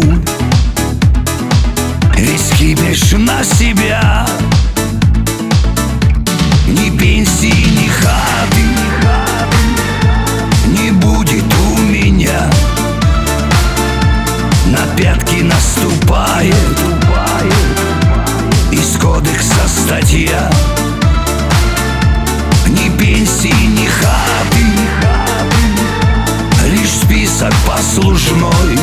весь кипиш на себя. Ни пенсии, ни хаты не будет у меня. На пятки наступает из кодекса статья. Ни пенсии, ни хаты, лишь список послужной.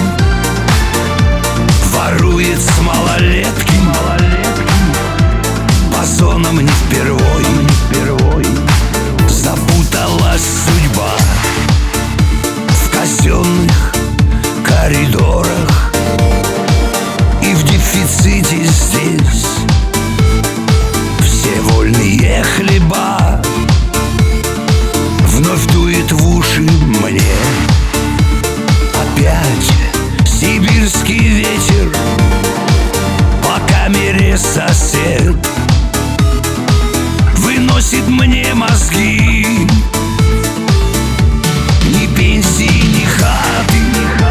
Ворует с малолетки, по зонам не впервой. Запуталась судьба в казенных коридорах, и в дефиците здесь все вольные хлеба. Вновь дует в уши мне опять сибирский ветер. По камере сосед выносит мне мозги. Ни пенсии, ни хаты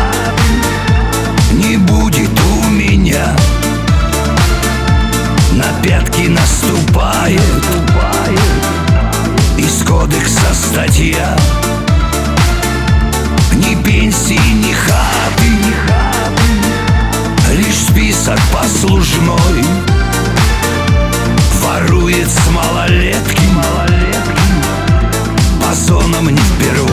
не будет у меня. На пятки наступает из кодекса статья. Ни пенсии, ни хаты, лишь список послужной. Ворует с малолетки, по зонам не впервой.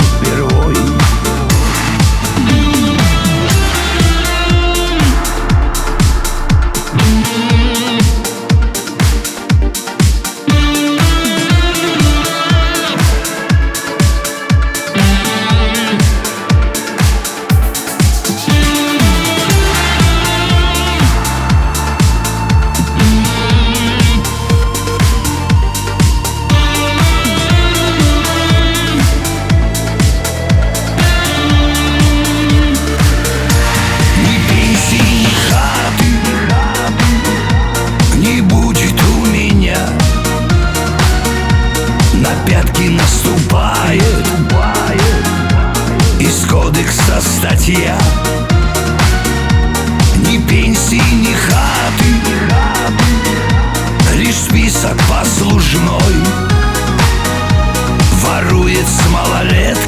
Наступает из кодекса статья. Ни пенсии, ни хаты, лишь список послужной. Ворует с малолетки,